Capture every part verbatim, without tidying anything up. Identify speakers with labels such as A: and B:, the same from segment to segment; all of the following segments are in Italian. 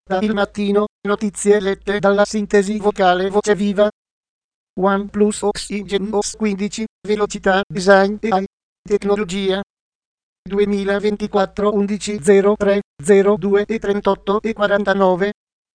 A: Da Il Mattino, notizie lette dalla sintesi vocale Voce Viva. OnePlus Oxygen O S quindici, velocità, design e A I. Tecnologia. duemilaventiquattro undici zero tre zero due e trentotto e quarantanove.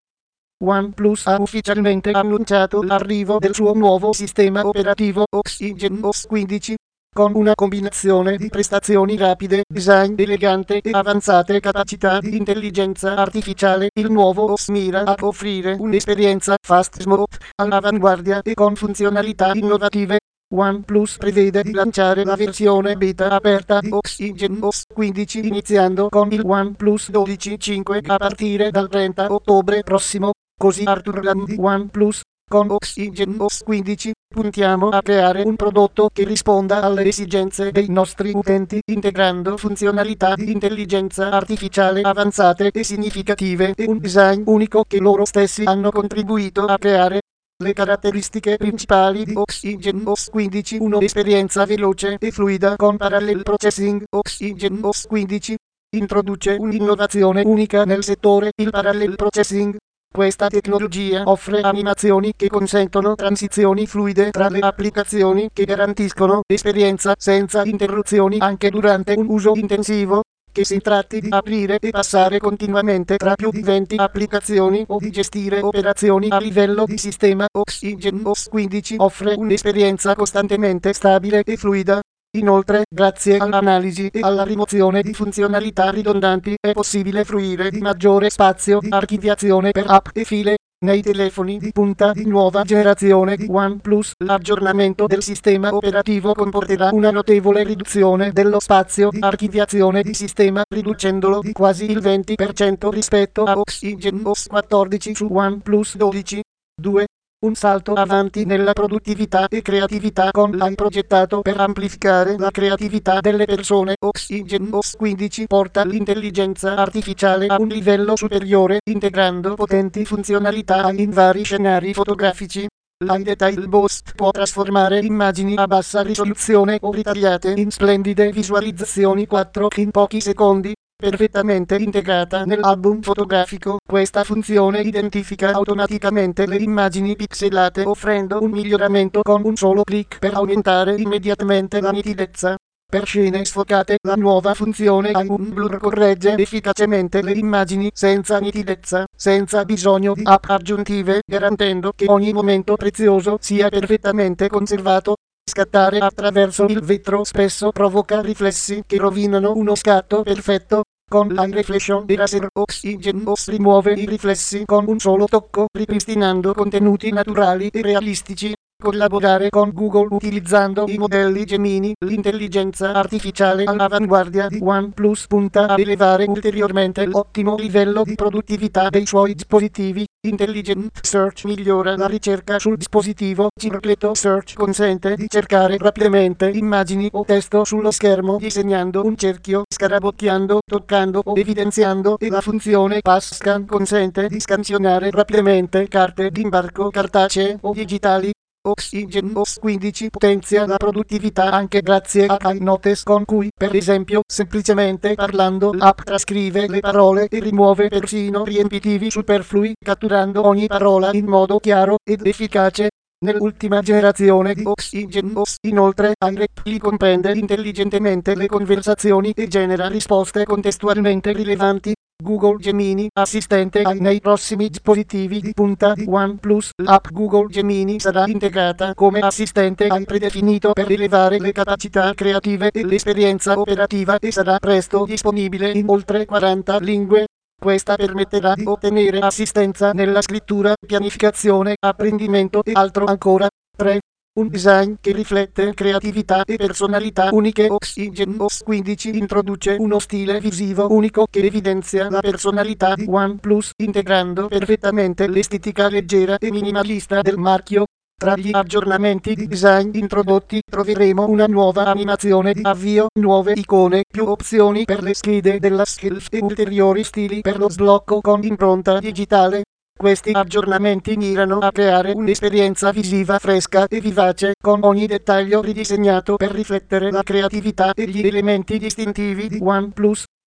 A: OnePlus ha ufficialmente annunciato l'arrivo del suo nuovo sistema operativo Oxygen O S quindici, con una combinazione di prestazioni rapide, design elegante e avanzate capacità di intelligenza artificiale. Il nuovo O S mira a offrire un'esperienza fast smooth, all'avanguardia e con funzionalità innovative. OnePlus prevede di lanciare la versione beta aperta di Oxygen O S quindici iniziando con il OnePlus dodici punto cinque a partire dal trenta ottobre prossimo. Così Arthur Lam di OnePlus. Con Oxygen O S quindici puntiamo a creare un prodotto che risponda alle esigenze dei nostri utenti, integrando funzionalità di intelligenza artificiale avanzate e significative e un design unico che loro stessi hanno contribuito a creare. Le caratteristiche principali di Oxygen O S quindici: uno Esperienza veloce e fluida con parallel processing. Oxygen O S quindici introduce un'innovazione unica nel settore, il parallel processing. Questa tecnologia offre animazioni che consentono transizioni fluide tra le applicazioni che garantiscono esperienza senza interruzioni anche durante un uso intensivo. Che si tratti di aprire e passare continuamente tra più di venti applicazioni o di gestire operazioni a livello di sistema, Oxygen O S quindici offre un'esperienza costantemente stabile e fluida. Inoltre, grazie all'analisi e alla rimozione di funzionalità ridondanti, è possibile fruire di maggiore spazio di archiviazione per app e file. Nei telefoni di punta di nuova generazione di OnePlus, l'aggiornamento del sistema operativo comporterà una notevole riduzione dello spazio di archiviazione di sistema, riducendolo di quasi il venti per cento rispetto a Oxygen O S quattordici su OnePlus dodici. due. Un salto avanti nella produttività e creatività con l'A I progettato per amplificare la creatività delle persone. Oxygen O S quindici porta l'intelligenza artificiale a un livello superiore, integrando potenti funzionalità A I in vari scenari fotografici. L'A I Detail Boost può trasformare immagini a bassa risoluzione o ritagliate in splendide visualizzazioni quattro K in pochi secondi. Perfettamente integrata nell'album fotografico, questa funzione identifica automaticamente le immagini pixelate, offrendo un miglioramento con un solo clic per aumentare immediatamente la nitidezza. Per scene sfocate, la nuova funzione A I un blur corregge efficacemente le immagini senza nitidezza, senza bisogno di app aggiuntive, garantendo che ogni momento prezioso sia perfettamente conservato. Scattare attraverso il vetro spesso provoca riflessi che rovinano uno scatto perfetto. Con l'Eye Reflection Eraser, Oxygen O S rimuove i riflessi con un solo tocco, ripristinando contenuti naturali e realistici. Collaborare con Google utilizzando i modelli Gemini. L'intelligenza artificiale all'avanguardia di OnePlus punta a elevare ulteriormente l'ottimo livello di produttività dei suoi dispositivi. Intelligent Search migliora la ricerca sul dispositivo. Circleto Search consente di cercare rapidamente immagini o testo sullo schermo disegnando un cerchio, scarabocchiando, toccando o evidenziando, e la funzione Pass Scan consente di scansionare rapidamente carte d'imbarco cartacee o digitali. Oxygen O S quindici potenzia la produttività anche grazie a A I Notes, con cui, per esempio, semplicemente parlando l'app trascrive le parole e rimuove persino riempitivi superflui, catturando ogni parola in modo chiaro ed efficace. Nell'ultima generazione di Oxygen O S, inoltre, A I Reply comprende intelligentemente le conversazioni e genera risposte contestualmente rilevanti. Google Gemini, assistente A I nei prossimi dispositivi di punta di OnePlus. L'app Google Gemini sarà integrata come assistente A I predefinito per elevare le capacità creative e l'esperienza operativa e sarà presto disponibile in oltre quaranta lingue. Questa permetterà di ottenere assistenza nella scrittura, pianificazione, apprendimento e altro ancora. tre. Un design che riflette creatività e personalità uniche. Oxygen O S quindici introduce uno stile visivo unico che evidenzia la personalità di OnePlus, integrando perfettamente l'estetica leggera e minimalista del marchio. Tra gli aggiornamenti di design introdotti troveremo una nuova animazione di avvio, nuove icone, più opzioni per le schede della shelf e ulteriori stili per lo sblocco con impronta digitale. Questi aggiornamenti mirano a creare un'esperienza visiva fresca e vivace, con ogni dettaglio ridisegnato per riflettere la creatività e gli elementi distintivi di OnePlus.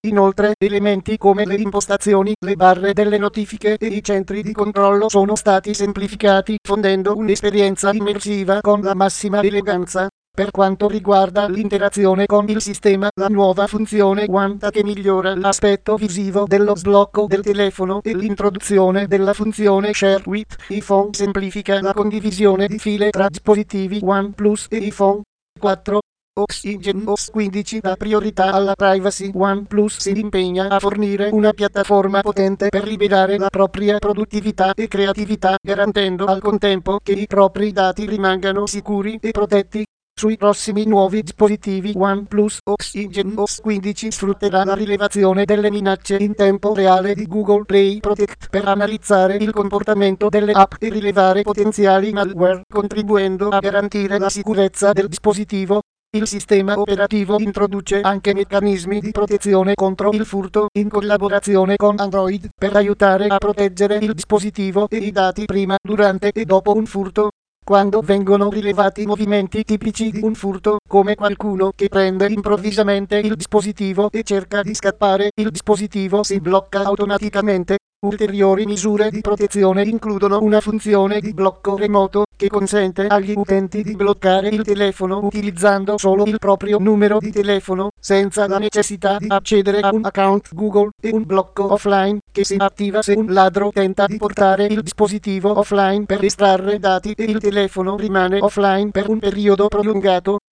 A: Inoltre, elementi come le impostazioni, le barre delle notifiche e i centri di controllo sono stati semplificati, fondendo un'esperienza immersiva con la massima eleganza. Per quanto riguarda l'interazione con il sistema, la nuova funzione Quanta che migliora l'aspetto visivo dello sblocco del telefono e l'introduzione della funzione Share with iPhone semplifica la condivisione di file tra dispositivi OnePlus e iPhone quattro. Oxygen O S quindici dà priorità alla privacy. OnePlus si impegna a fornire una piattaforma potente per liberare la propria produttività e creatività, garantendo al contempo che i propri dati rimangano sicuri e protetti. Sui prossimi nuovi dispositivi OnePlus, Oxygen O S quindici sfrutterà la rilevazione delle minacce in tempo reale di Google Play Protect per analizzare il comportamento delle app e rilevare potenziali malware, contribuendo a garantire la sicurezza del dispositivo. Il sistema operativo introduce anche meccanismi di protezione contro il furto, in collaborazione con Android, per aiutare a proteggere il dispositivo e i dati prima, durante e dopo un furto. Quando vengono rilevati movimenti tipici di un furto, come qualcuno che prende improvvisamente il dispositivo e cerca di scappare, il dispositivo si blocca automaticamente. Ulteriori misure di protezione includono una funzione di blocco remoto che consente agli utenti di bloccare il telefono utilizzando solo il proprio numero di telefono, senza la necessità di accedere a un account Google, e un blocco offline che si attiva se un ladro tenta di portare il dispositivo offline per estrarre dati e il telefono rimane offline per un periodo prolungato.